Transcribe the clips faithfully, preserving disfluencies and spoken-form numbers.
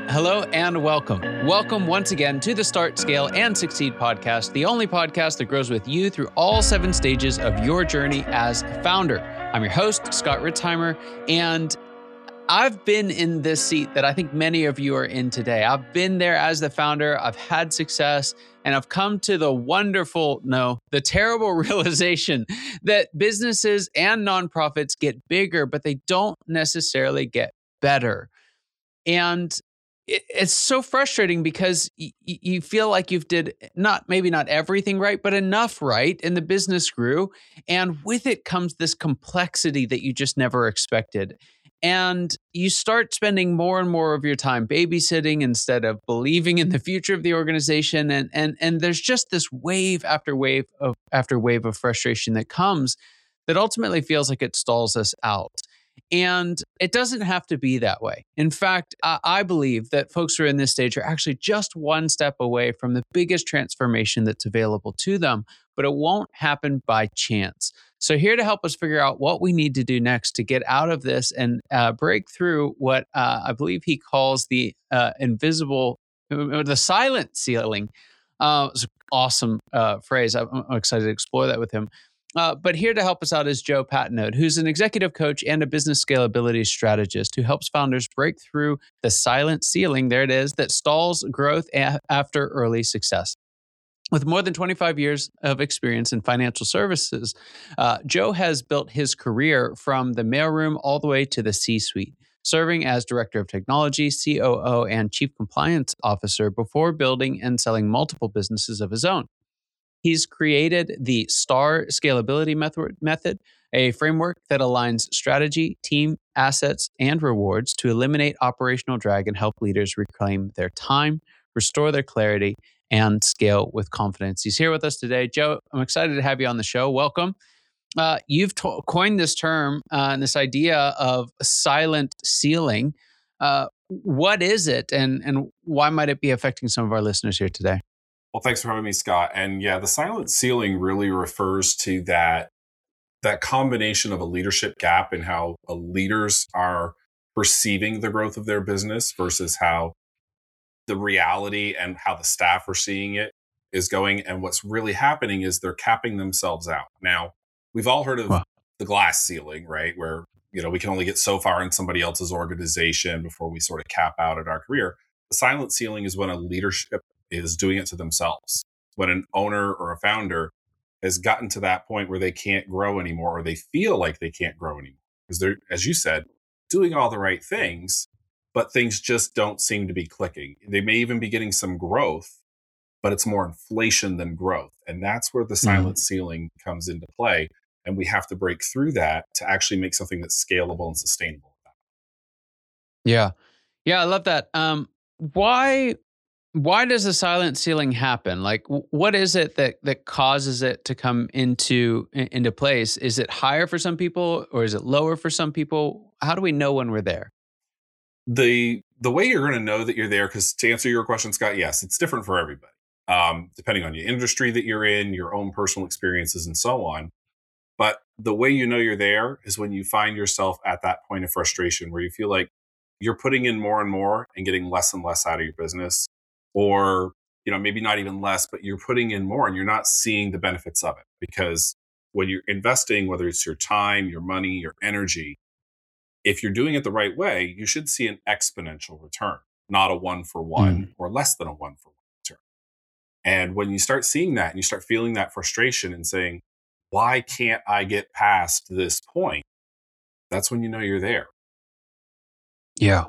Hello and welcome. Welcome once again to the Start, Scale, and Succeed podcast, the only podcast that grows with you through all seven stages of your journey as a founder. I'm your host, Scott Ritzheimer, and I've been in this seat that I think many of you are in today. I've been there as the founder, I've had success, and I've come to the wonderful, no, the terrible realization that businesses and nonprofits get bigger, but they don't necessarily get better. And it's so frustrating because y- you feel like you've did not, maybe not everything right, but enough right, and the business grew. And with it comes this complexity that you just never expected. And you start spending more and more of your time babysitting instead of believing in the future of the organization. And, and, and there's just this wave after wave of after wave of frustration that comes that ultimately feels like it stalls us out. And it doesn't have to be that way. In fact, I, I believe that folks who are in this stage are actually just one step away from the biggest transformation that's available to them, but it won't happen by chance. So here to help us figure out what we need to do next to get out of this and uh, break through what uh, I believe he calls the uh, invisible, or the silent ceiling. Uh, it's an awesome uh, phrase. I'm, I'm excited to explore that with him. Uh, but here to help us out is Joe Patenaude, who's an executive coach and a business scalability strategist who helps founders break through the silent ceiling, there it is, that stalls growth a- after early success. With more than twenty-five years of experience in financial services, uh, Joe has built his career from the mailroom all the way to the C-suite, serving as Director of Technology, C O O, and Chief Compliance Officer before building and selling multiple businesses of his own. He's created the STAR Scalability Method, method, a framework that aligns strategy, team, assets, and rewards to eliminate operational drag and help leaders reclaim their time, restore their clarity, and scale with confidence. He's here with us today. Joe, I'm excited to have you on the show. Welcome. Uh, you've to- coined this term uh, and this idea of silent ceiling. Uh, what is it, and, and why might it be affecting some of our listeners here today? Well, thanks for having me, Scott. And yeah, the silent ceiling really refers to that that combination of a leadership gap in how uh, leaders are perceiving the growth of their business versus how the reality and how the staff are seeing it is going. And what's really happening is they're capping themselves out. Now, we've all heard of Wow. the glass ceiling, right? Where, you know, we can only get so far in somebody else's organization before we sort of cap out at our career. The silent ceiling is when a leadership is doing it to themselves. When an owner or a founder has gotten to that point where they can't grow anymore, or they feel like they can't grow anymore because they're, as you said, doing all the right things, but things just don't seem to be clicking. They may even be getting some growth, but it's more inflation than growth. And that's where the silent mm. ceiling comes into play. And we have to break through that to actually make something that's scalable and sustainable. Yeah. Yeah, I love that. Um, why why does the silent ceiling happen? Like, w- what is it that that causes it to come into in- into place? Is it higher for some people, or is it lower for some people? How do we know when we're there? The the way you're going to know that you're there, because to answer your question, Scott, yes, it's different for everybody, um, depending on your industry that you're in, your own personal experiences, and so on. But the way you know you're there is when you find yourself at that point of frustration where you feel like you're putting in more and more and getting less and less out of your business, or, you know, maybe not even less, but you're putting in more and you're not seeing the benefits of it. Because when you're investing, whether it's your time, your money, your energy, if you're doing it the right way, you should see an exponential return, not a one for one mm. or less than a one for one return. And when you start seeing that and you start feeling that frustration and saying, why can't I get past this point? That's when you know you're there. Yeah.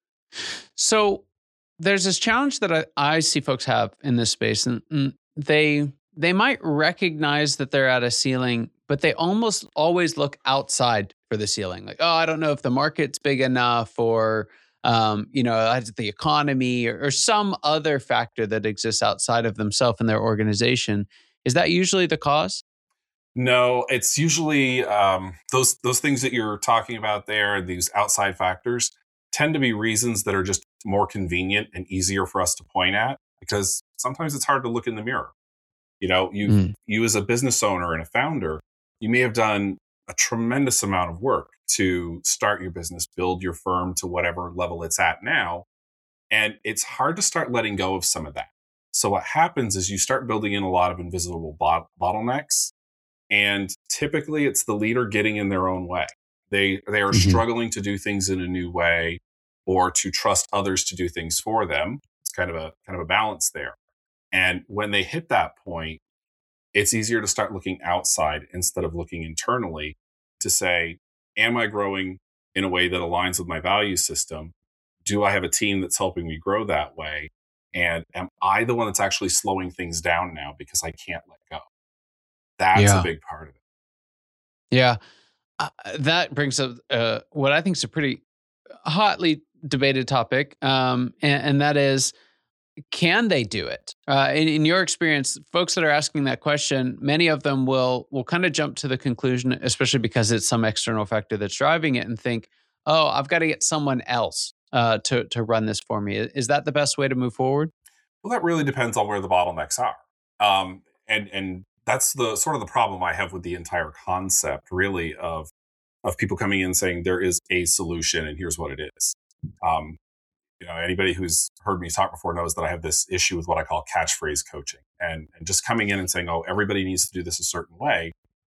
So there's this challenge that I, I see folks have in this space, and, and they they might recognize that they're at a ceiling, but they almost always look outside for the ceiling. Like, oh, I don't know if the market's big enough, or um, you know, the economy, or, or some other factor that exists outside of themselves and their organization. Is that usually the cause? No, it's usually um, those those things that you're talking about there, these outside factors, tend to be reasons that are just more convenient and easier for us to point at, because sometimes it's hard to look in the mirror. You know, you mm. you as a business owner and a founder, you may have done a tremendous amount of work to start your business, build your firm to whatever level it's at now. And it's hard to start letting go of some of that. So what happens is you start building in a lot of invisible bot- bottlenecks. And typically it's the leader getting in their own way. They, they are Mhm. struggling to do things in a new way or to trust others to do things for them. It's kind of a kind of a balance there. And when they hit that point, it's easier to start looking outside instead of looking internally to say, am I growing in a way that aligns with my value system? Do I have a team that's helping me grow that way? And am I the one that's actually slowing things down now because I can't let go? That's a Yeah. big part of it. Yeah. Uh, that brings up uh, what I think is a pretty hotly debated topic. Um, and, and that is, can they do it? Uh, in, in your experience, folks that are asking that question, many of them will will kind of jump to the conclusion, especially because it's some external factor that's driving it, and think, "Oh, I've got to get someone else uh, to to run this for me." Is that the best way to move forward? Well, that really depends on where the bottlenecks are. Um, and and that's the sort of the problem I have with the entire concept, really, of of people coming in saying there is a solution and here's what it is. Um, you know, anybody who's heard me talk before knows that I have this issue with what I call catchphrase coaching, and and just coming in and saying, "Oh, everybody needs to do this a certain way,"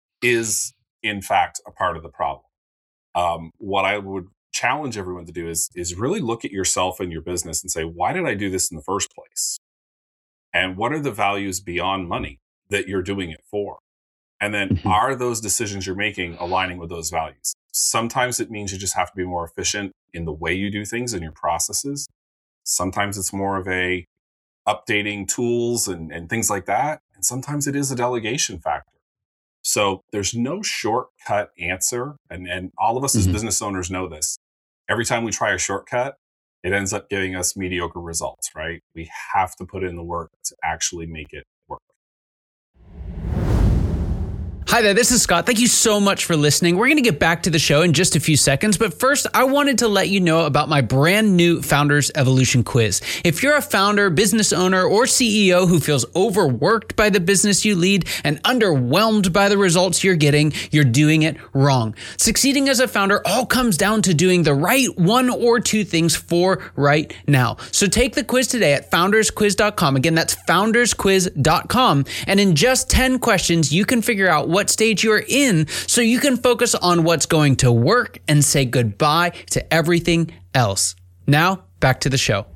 is in fact a part of the problem. Um, what I would challenge everyone to do is is really look at yourself and your business and say, "Why did I do this in the first place? And what are the values beyond money that you're doing it for?" And then Mhm. are those decisions you're making aligning with those values? Sometimes it means you just have to be more efficient in the way you do things and your processes. Sometimes it's more of a updating tools and, and things like that. And sometimes it is a delegation factor. So there's no shortcut answer. And, and all of us as Mhm. business owners know this. Every time we try a shortcut, it ends up giving us mediocre results, right? We have to put in the work to actually make it work. Hi there, this is Scott. Thank you so much for listening. We're going to get back to the show in just a few seconds, but first, I wanted to let you know about my brand new Founders Evolution quiz. If you're a founder, business owner, or C E O who feels overworked by the business you lead and underwhelmed by the results you're getting, you're doing it wrong. Succeeding as a founder all comes down to doing the right one or two things for right now. So take the quiz today at founders quiz dot com. Again, that's founders quiz dot com. And in just ten questions, you can figure out what stage you're in so you can focus on what's going to work and say goodbye to everything else. Now, back to the show.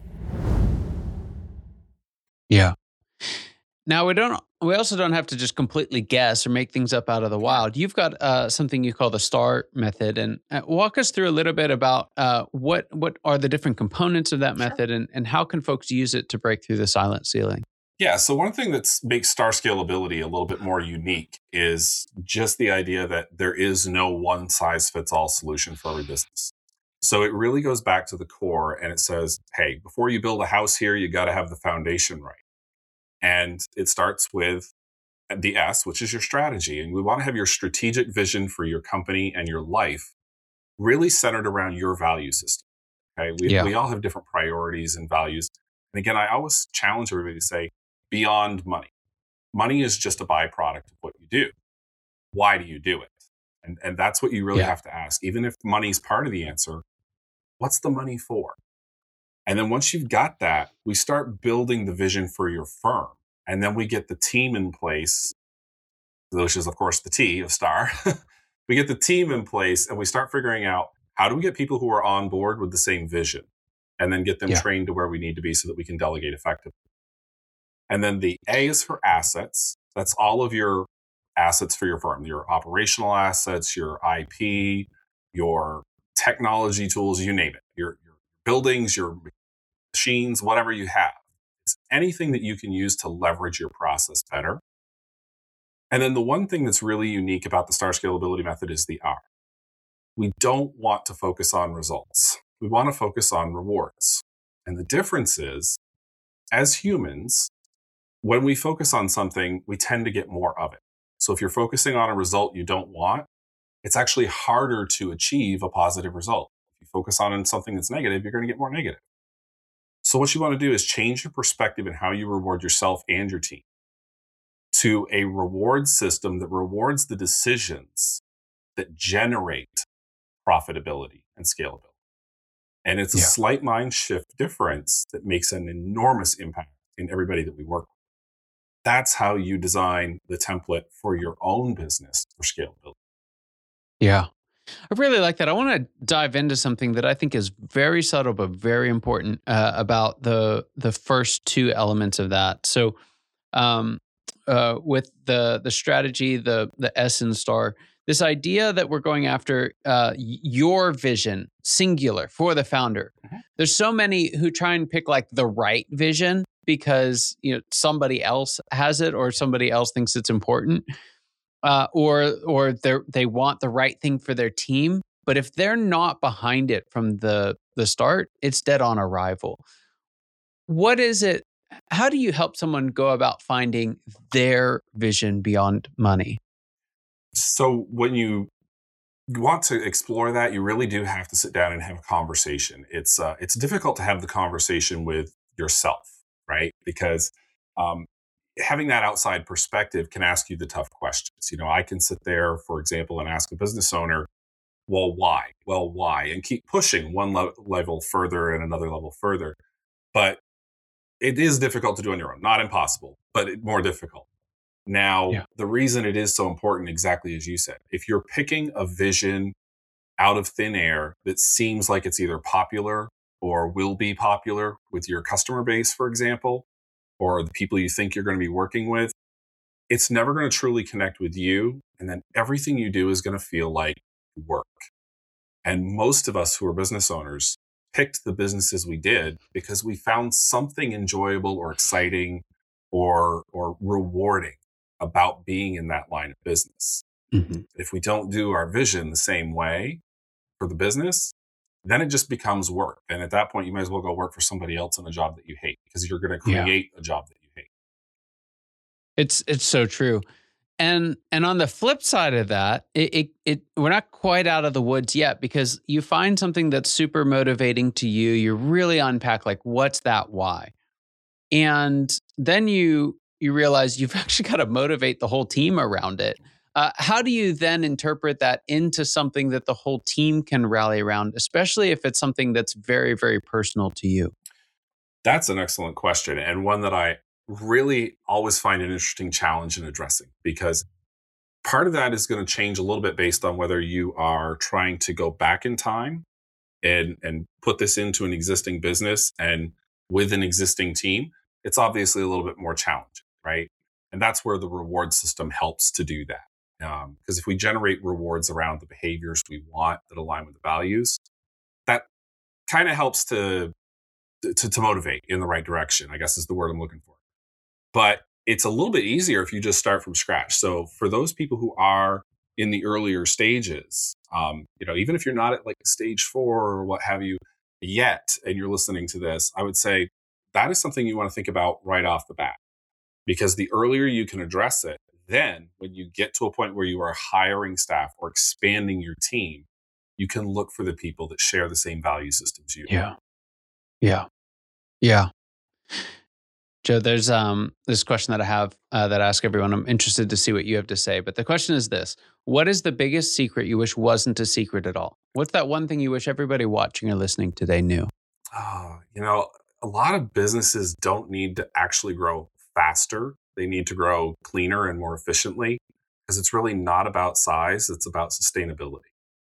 Yeah. Now, we don't we also don't have to just completely guess or make things up out of the wild. You've got uh, something you call the STAR method, and uh, walk us through a little bit about uh, what what are the different components of that Sure. method, and, and how can folks use it to break through the silent ceiling? Yeah. So one thing that makes star scalability a little bit more unique is just the idea that there is no one size fits all solution for every business. So it really goes back to the core and it says, hey, before you build a house here, you got to have the foundation right. And it starts with the S, which is your strategy. And we want to have your strategic vision for your company and your life really centered around your value system. Okay. We, Yeah. we all have different priorities and values. And again, I always challenge everybody to say, beyond money. Money is just a byproduct of what you do. Why do you do it? And, and that's what you really Yeah. have to ask. Even if money's part of the answer, what's the money for? And then once you've got that, we start building the vision for your firm. And then we get the team in place, which is, of course, the T of STAR. We get the team in place and we start figuring out how do we get people who are on board with the same vision and then get them Yeah. trained to where we need to be so that we can delegate effectively. And then the A is for assets. That's all of your assets for your firm, your operational assets, your I P, your technology tools, you name it, your, your buildings, your machines, whatever you have. It's anything that you can use to leverage your process better. And then the one thing that's really unique about the STAR scalability method is the R. We don't want to focus on results. We want to focus on rewards. And the difference is, as humans, when we focus on something, we tend to get more of it. So if you're focusing on a result you don't want, it's actually harder to achieve a positive result. If you focus on something that's negative, you're going to get more negative. So what you want to do is change your perspective in how you reward yourself and your team to a reward system that rewards the decisions that generate profitability and scalability. And it's a Yeah. slight mind shift difference that makes an enormous impact in everybody that we work with. That's how you design the template for your own business for scalability. Yeah. I really like that. I want to dive into something that I think is very subtle but very important uh, about the the first two elements of that. So, um, uh, with the the strategy, the the S in star, this idea that we're going after uh, y- your vision, singular for the founder. Mhm. There's so many who try and pick like the right vision because you know somebody else has it or somebody else thinks it's important, uh, or or they they want the right thing for their team. But if they're not behind it from the the start, it's dead on arrival. What is it? How do you help someone go about finding their vision beyond money? So when you want to explore that, you really do have to sit down and have a conversation. It's uh, it's difficult to have the conversation with yourself, right? Because um, having that outside perspective can ask you the tough questions. You know, I can sit there, for example, and ask a business owner, "Well, why? Well, why?" and keep pushing one le- level further and another level further. But it is difficult to do on your own. Not impossible, but it, more difficult. Now, Yeah. the reason it is so important, exactly as you said, if you're picking a vision out of thin air that seems like it's either popular or will be popular with your customer base, for example, or the people you think you're going to be working with, it's never going to truly connect with you. And then everything you do is going to feel like work. And most of us who are business owners picked the businesses we did because we found something enjoyable or exciting or, or rewarding about being in that line of business. Mhm. If we don't do our vision the same way for the business, then it just becomes work. And at that point, you might as well go work for somebody else in a job that you hate because you're going to Yeah. create a job that you hate. It's it's so true. And and on the flip side of that, it, it it we're not quite out of the woods yet because you find something that's super motivating to you. You really unpack like what's that why? And then you you realize you've actually got to motivate the whole team around it. Uh, how do you then interpret that into something that the whole team can rally around, especially if it's something that's very, very personal to you? That's an excellent question, and one that I really always find an interesting challenge in addressing because part of that is going to change a little bit based on whether you are trying to go back in time and and put this into an existing business and with an existing team. It's obviously a little bit more challenging, right? And that's where the reward system helps to do that. Because if we generate rewards around the behaviors we want that align with the values, that kind of helps to, to to motivate in the right direction, I guess is the word I'm looking for. But it's a little bit easier if you just start from scratch. So for those people who are in the earlier stages, um, you know, even if you're not at like stage four or what have you yet, and you're listening to this, I would say that is something you want to think about right off the bat, because the earlier you can address it, then when you get to a point where you are hiring staff or expanding your team, you can look for the people that share the same value systems you. Yeah. Yeah. Yeah. Joe, there's um this question that I have uh, that I ask everyone. I'm interested to see what you have to say. But the question is this: what is the biggest secret you wish wasn't a secret at all? What's that one thing you wish everybody watching or listening today knew? Oh, you know, a lot of businesses don't need to actually grow faster. They need to grow cleaner and more efficiently because it's really not about size, it's about sustainability.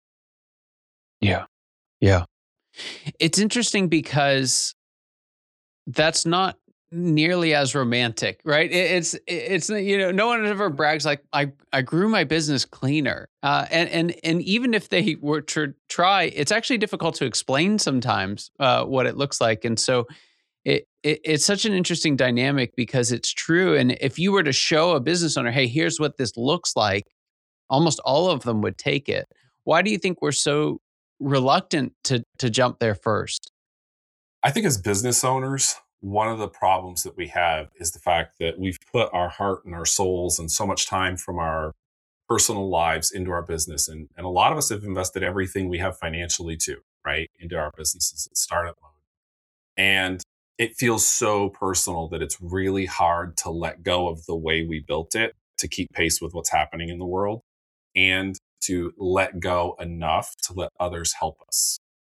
Yeah. Yeah. It's interesting because that's not nearly as romantic, right? It, it's it's you know no one ever brags like I I grew my business cleaner, uh, and and and even if they were to try, it's actually difficult to explain sometimes uh, what it looks like, and so it, it it's such an interesting dynamic because it's true. And if you were to show a business owner, hey, here's what this looks like, almost all of them would take it. Why do you think we're so reluctant to to jump there first? I think as business owners, one of the problems that we have is the fact that we've put our heart and our souls and so much time from our personal lives into our business. And, and a lot of us have invested everything we have financially too, right? Into our businesses at startup mode. And it feels so personal that it's really hard to let go of the way we built it to keep pace with what's happening in the world and to let go enough to let others help us.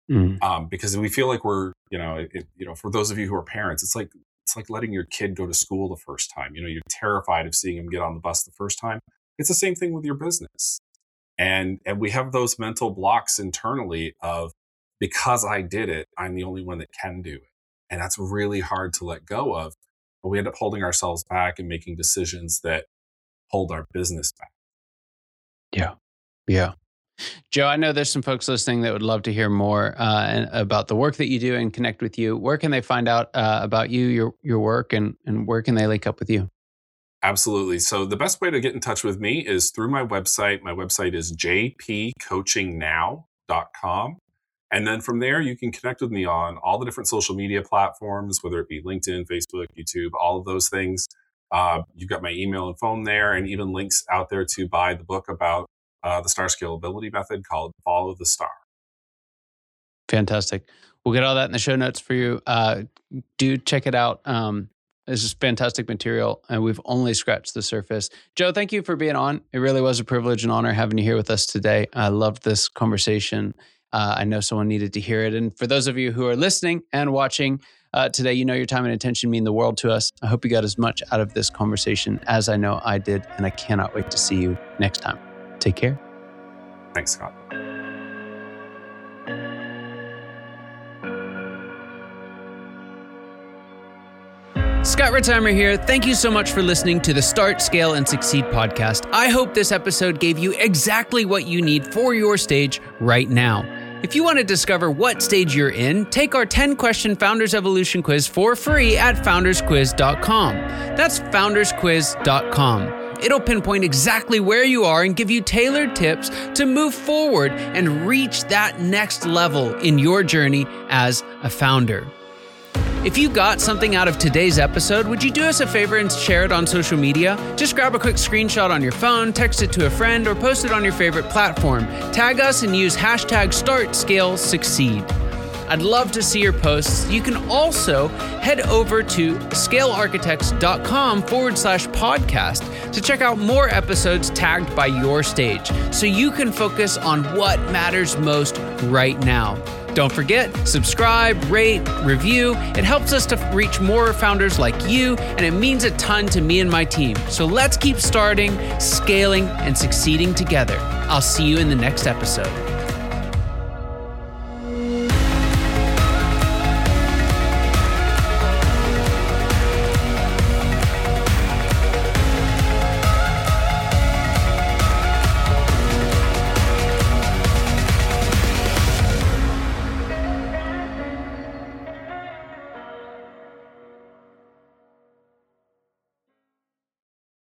Mm. Um, because we feel like we're, you know, it, you know, for those of you who are parents, it's like, it's like letting your kid go to school the first time. You know, you're terrified of seeing him get on the bus the first time. It's the same thing with your business. And, and we have those mental blocks internally of, because I did it, I'm the only one that can do it. And that's really hard to let go of. But we end up holding ourselves back and making decisions that hold our business back. Yeah. Yeah. Joe, I know there's some folks listening that would love to hear more uh, about the work that you do and connect with you. Where can they find out uh, about you, your your work, and, and where can they link up with you? Absolutely. So the best way to get in touch with me is through my website. My website is j p coaching now dot com. And then from there, you can connect with me on all the different social media platforms, whether it be LinkedIn, Facebook, YouTube, all of those things. Uh, you've got my email and phone there, and even links out there to buy the book about uh, the star scalability method called Follow the Star. Fantastic. We'll get all that in the show notes for you. Uh, do check it out. Um, this is fantastic material, and we've only scratched the surface. Joe, thank you for being on. It really was a privilege and honor having you here with us today. I loved this conversation. Uh, I know someone needed to hear it. And for those of you who are listening and watching uh, today, you know your time and attention mean the world to us. I hope you got as much out of this conversation as I know I did, and I cannot wait to see you next time. Take care. Thanks, Scott. Scott Ritzheimer here. Thank you so much for listening to the Start, Scale, and Succeed podcast. I hope this episode gave you exactly what you need for your stage right now. If you want to discover what stage you're in, take our ten question Founders Evolution quiz for free at founders quiz dot com. That's founders quiz dot com. It'll pinpoint exactly where you are and give you tailored tips to move forward and reach that next level in your journey as a founder. If you got something out of today's episode, would you do us a favor and share it on social media? Just grab a quick screenshot on your phone, text it to a friend, or post it on your favorite platform. Tag us and use hashtag Start, Scale, Succeed. I'd love to see your posts. You can also head over to scalearchitects.com forward slash podcast to check out more episodes tagged by your stage so you can focus on what matters most right now. Don't forget, subscribe, rate, review. It helps us to reach more founders like you, and it means a ton to me and my team. So let's keep starting, scaling, and succeeding together. I'll see you in the next episode.